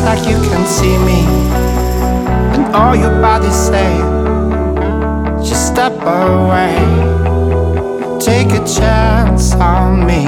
like you can see me, and all your body's saying, just step away, take a chance on me.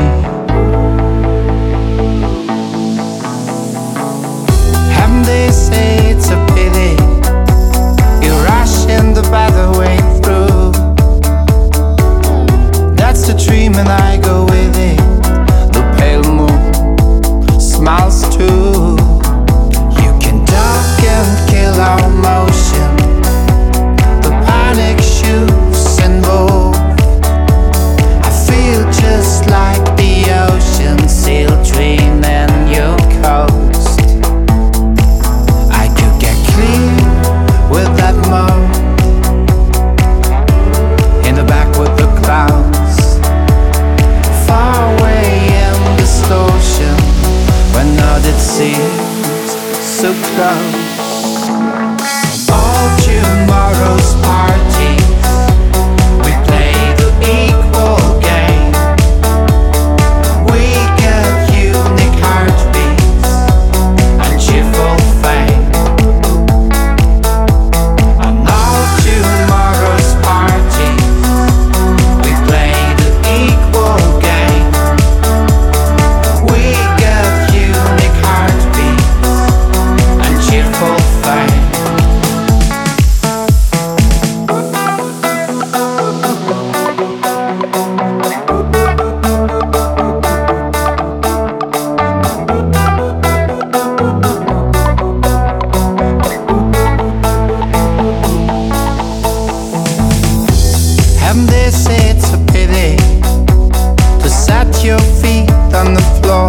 And they say it's a pity you're rushing the better way through. That's the dream and I go with it. The pale moon smiles too. You can duck and kill our motion. The panic shoots involved. I feel just like the ocean, still dreaming your coast. I could get clean with that mode, in the back with the clouds, far away in distortion, when all it seems so close. All tomorrow's parties, we play the equal game. We get unique heartbeats and cheerful fame. On all tomorrow's parties, we play the equal game. We get unique heartbeats and cheerful fame. And they say it's a pity to set your feet on the floor.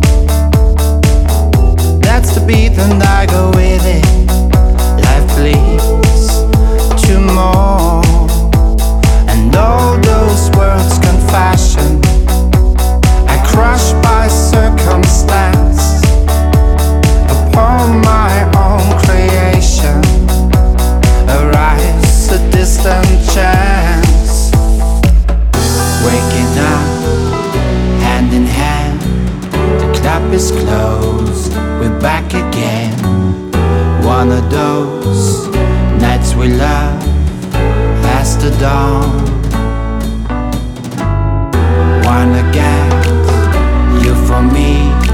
That's the beat and I go with it. Life bleeds to more, and all those words confession I crushed by circumstance upon my own creation. Arise a distant chance. Waking up, hand in hand, the club is closed, we're back again. One of those nights we love past the dawn. Wanna get you for me,